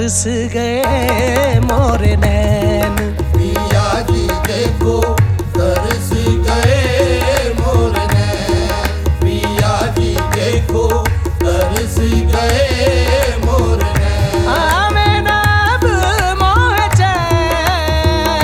तरस गए मोरे नैन। पिया जी देखो तरस गए मोरे नैन। पिया जी देखो तरस गए मोरे नैन। आवे ना अब मोह चैन,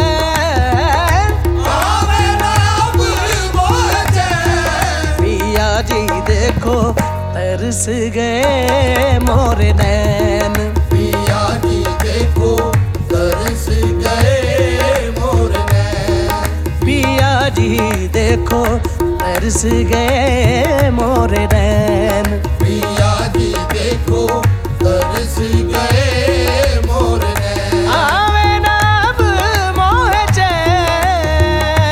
आवे ना अब मोह चैन। पिया जी देखो तरस गए मोरे नैन। पिया जी देखो तरस गए मोरे नैन। पिया जी देखो तरस गए मोरे नैन। पिया जी देखो तरस गए मोरे नैन। आवे ना अब मोह चैन,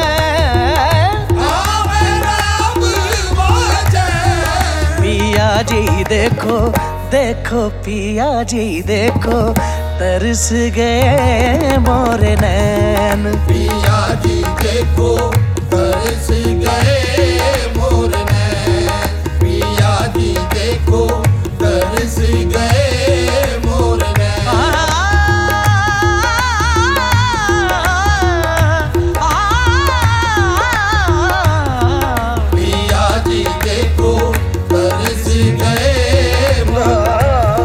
आवे ना अब मोह चैन। पिया जी देखो देखो पिया जी देखो तरस गए मोरे नैन। पिया जी देखो तरस गए मोरे नैन। पिया जी देखो तरस गए मोरे नैन। पिया जी देखो तरस गए मोरे।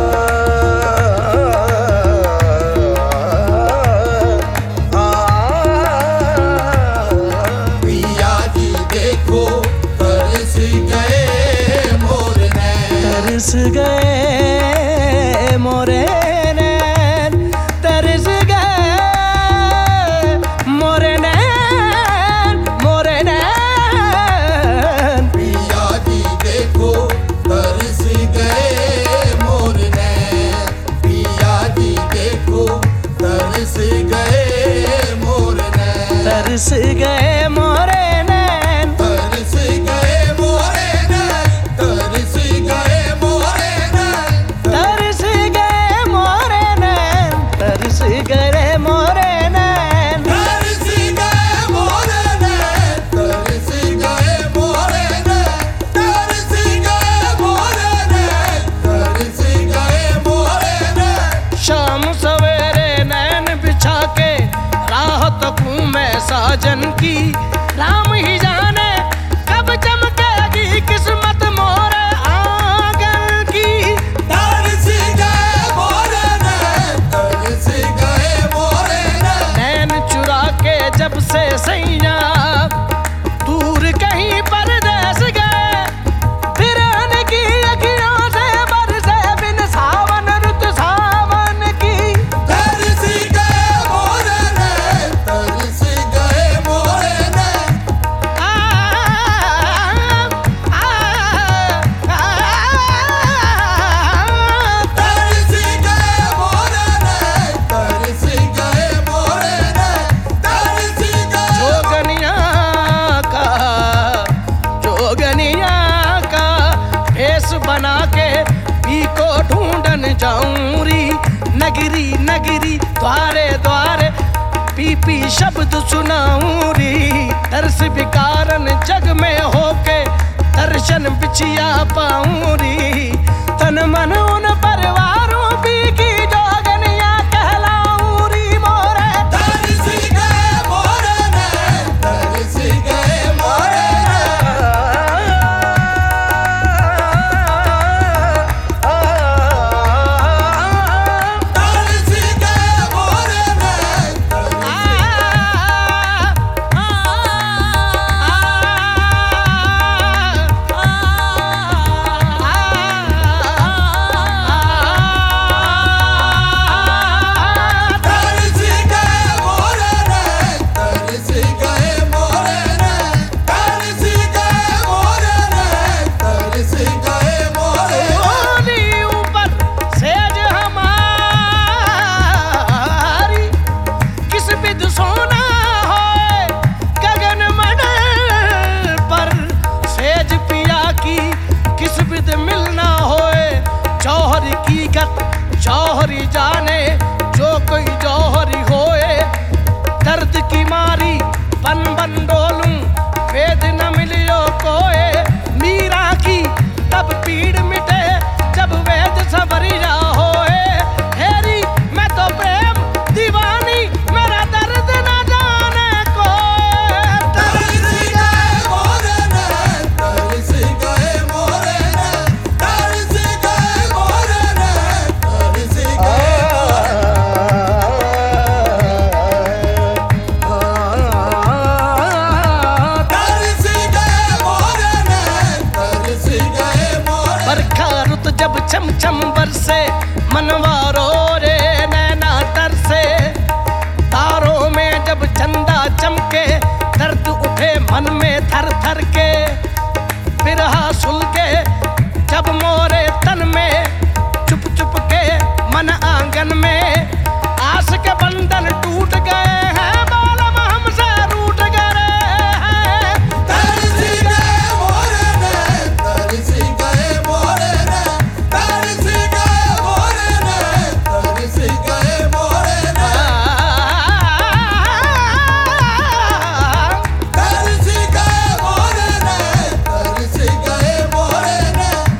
पिया जी देखो तरस गए मोरे नैन। तरस गए मोरे नैन, तरस गए मोरे नैन, मोरे नैन। पिया जी देखो तरस गए मोरे नैन। पिया जी देखो तरस गए मोरे नैन। तरस गए मोरे नैन, तरस गए मोरे नैन। तरस गए मोरे नैन। तरस गए मोरे नैन, तरस गए मोरे नैन। तरस गए मोरे नैन। तरस गए मोरे नैन। तरस गए मोरे नैन। तरस गए मोरे नैन। शाम सवेरे नैन बिछा के राह तकूं मैं साजन की। राम ही जाने कब चमकेगी किस्मत मोरे आंगन की। तरस गए मोरे नैन। तरस गए मोरे नैन। नैन चुरा के जब से सैया दूर कहीं परदेस गए। बिरहन की अखियों से बरसे बिन सावन रुत सावन की। तरस गए मोरे नैन। तरस गए मोरे नैन। आ, आ, आ, तरस गए मोरे नैन। तरस गए मोरे नैन। तरस गए। जोगनिया का भेष बना के पी को ढूंढन जाऊं री। नगरी नगरी द्वारे द्वारे पी पी शब्द सुनाऊं री। तरस विकारन जग में होके दर्शन बिछिया पाऊं री। तन मन उन परिवारों पी की जोगनिया कहलाऊं री मोरे। तरस गए मोरे नैन। तरस गए मोरे नैन। तरस गए मोरे नैन। मन में थर थर के बिरहा सुल के, जब मोरे तन में चुप चुप के मन आंगन में आस के बंधन टूट गए हैं, बालम हमसे रूठ गए हैं। तरसी गए मोरे नैन, तरसी गए मोरे नैन, तरसी गए मोरे नैन, तरसी गए मोरे नैन, तरसी गए मोरे नैन, तरसी गए मोरे नैन।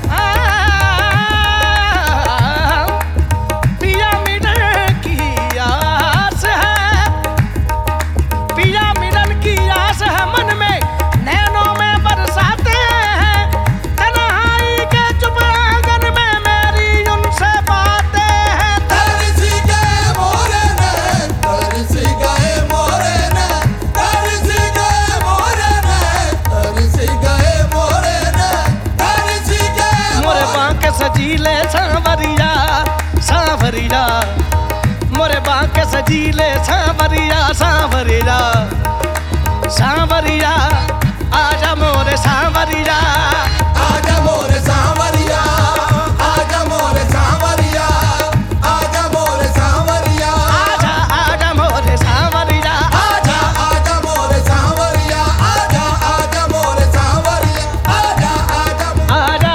पिया मिलन की आस है, पिया मिलन की आस है मन में, नैनों में बरसाते हैं, तन्हाई के चुप आंगन में मेरी उनसे बातें हैं। तरसी गए मोरे नैन, तरसी गए मोरे नैन, तरसी गए मोरे नैन, तरसी गए मोरे नैन, तरसी गए मोरे बांके सजीले सांवरिया सांवरिया, मोरे बांके सजीले सांवरिया सांवरिया, सांवरिया आजा मोरे सांवरिया। आजा मोरे सांवरिया, आजा मोरे सांवरिया, आजा मोरे सांवरिया, आजा आजा मोरे सांवरिया, आजा आजा मोरे सांवरिया, आजा आजा मोरे सांवरिया, आजा आजा आजा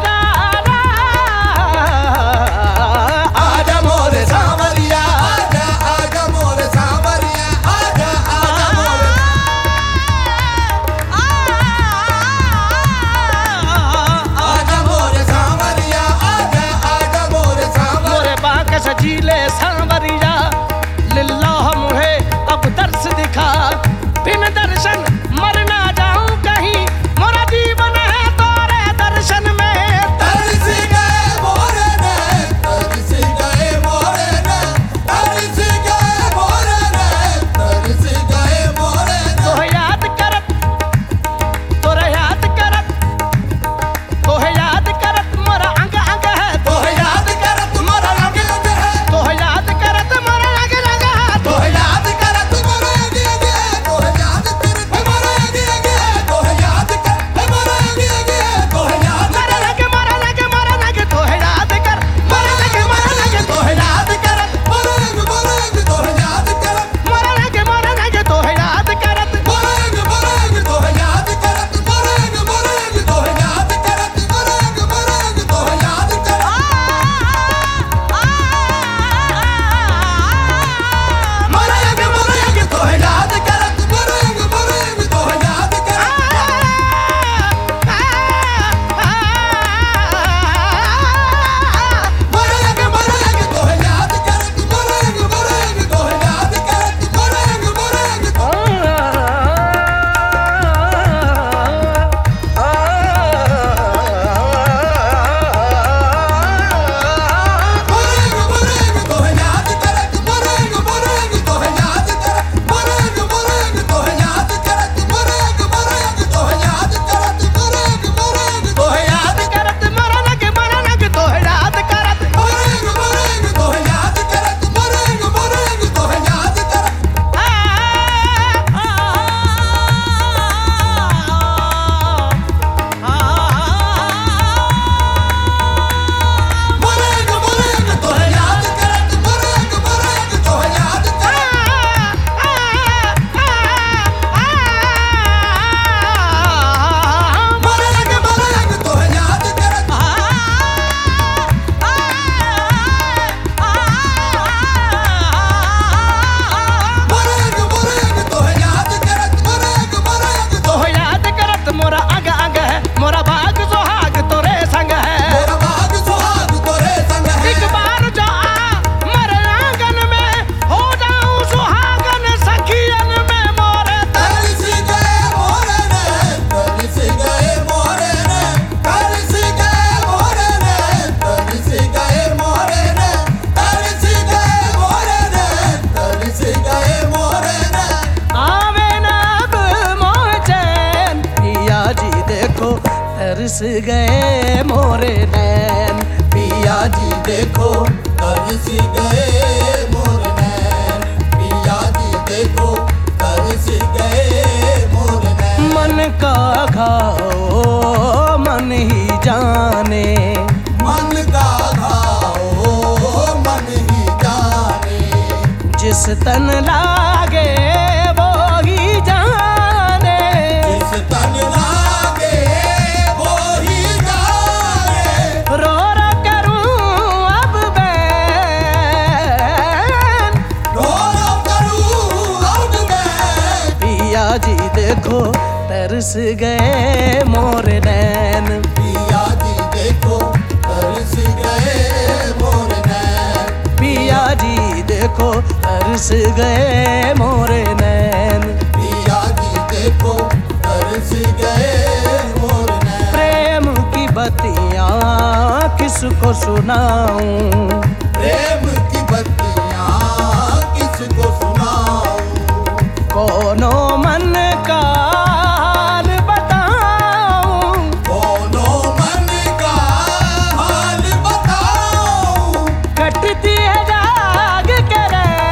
आजा आजा मोरे सांवरिया, आजा आजा मोरे सांवरिया, आजा आजा मोरे आजा मोरे सांवरिया, आजा आजा मोरे सांवरिया। मोरे बांके सजीले सांवरिया, लिल्लाह मुहे अब दर्श दिखा, बिन दर्शन मर ना जाऊं कहीं, मोरा जीवन है तोरे दर्शन में। तरसी गए मोरे नैन, तरसी गए मोरे नैन, तरसी गए मोरे नैन, तरसी गए मोरे नैन। तोहे याद करत, तोरे याद करत, तोहे याद करत मोरा अंग अंग है, तोहे याद करत मोरा रंग रंग है, तोहे याद करत मोरा अंग अंग है, तोहे याद करत मोरा रंग रंग है, तोहे याद करत मोरा रंग रंग है, तोहे याद करत मोरा रंग रंग है, तोहे याद मोरा लगे मोरा लगे मोरा लगे, तोहे याद कर मोरा लगे मोरा लगे, तोहे याद करत मोरा रंग तोहे याद करत मोरा लगे मोरा लगे, तोहे याद करत मोरा रंग तोहे याद करत मोरा रंग तोहे याद करत मोरा रंग तोहे याद करत। मोरंग मोरंग तोहे याद करत, मोरंग मोरंग तोहे याद करत, मोरंग मोरंग तोहे याद करत, मोरंग मोरंग तोहे याद करत, मोरंग मोरंग मोरंग मोरंग तोहे याद करत, मोरंग मोरंग तोहे याद करत, मोरंग मोरंग तोहे याद करत, मोरंग मोरंग तोहे याद करत, मोरंग मोरंग तोहे याद करत मोरा लगे तोहे याद करत, मोरंग मोरंग तोहे याद करत, मोरंग मोरंग तोहे याद करत, मोरंग मोरंग तोहे याद करत, मोरंग मोरंग तोहे याद करत, मोरंग मोरंग तोहे याद करत, मोरंग मोरंग तोहे याद करत, मोरंग मोरंग तोहे याद करत मोरा अंग अंग है, मोरा भाग सुहाग तोरे संग है, तोरा भाग सुहाग तोरे संग है, एक बार जो आ मर आंगन में, हो जाऊं सुहागन सखियन में मोरे तरसी गए मोरे नैन, तरसी गए मोरे नैन, तरसी गए मोरे नैन, तरसी गए मोरे नैन, तरसी गए मोरे नैन, तरसी गए मोरे नैन। आवे ना अब मोह चैन, पिया जी देखो तरस गए मोरे नैन, पिया जी देखो तरसी गए मोरे नैन, पिया जी देखो तरसी गए मोरे नैन। मन का घाव मन ही जाने, मन का घाव मन ही जाने, जिस तन लागे वो ही जाने, जिस तन लागे वो ही जाने। रो रो करूं अब बैन, रो रो करूं अब मैं, पिया जी देखो तरस गए मोर नैन, पिया जी देखो तरस गए मोर नैन, पिया जी देखो तरस गए मोर नैन। पिया जी देखो तरस गए मोर नैन। प्रेम की बत्तियां किसको सुनाऊं, प्रेम की बत्तियां किसको सुनाऊं, कोनो मन का हाल बताऊं, कोनो मन का हाल बताऊं। कटती है जाग के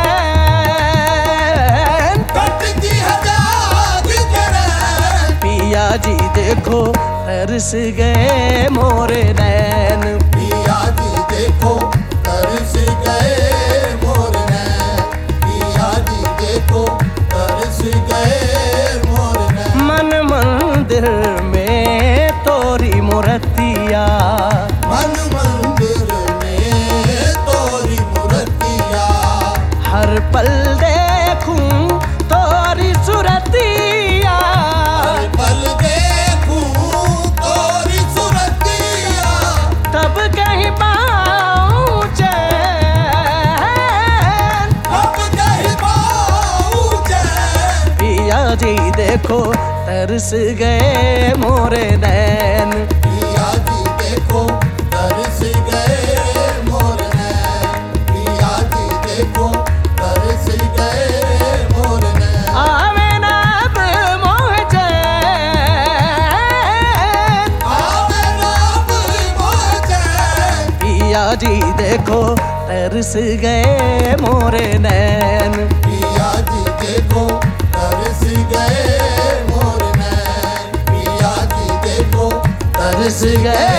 रैन, कटती है जाग के रैन, पिया जी देखो तरस गए मोर नैन, पिया जी देखो तरस गए मोर नैन, पिया जी देखो तरस गए मोर नैन। मन मंदिर में तोरी मूर्तिया, मन मंदिर में तोरी मूर्तिया, हर पल देखूं तोरी सुरतिया, हर पल देखूं तोरी सूरतिया, तब कहीं पाऊं चैन, अब कहीं पाऊं चैन। पिया जी देखो तरस गए मोर नैन, पिया जी देखो तरस गए मोर नैन, पिया जी देखो तरस गए मोर नैन। आवे ना अब मोह चैन, आवे ना अब मोह चैन, पिया जी देखो तरस गए मोर नैन, पिया जी देखो तरस गए मोर नैन, पिया जी देखो तरस गए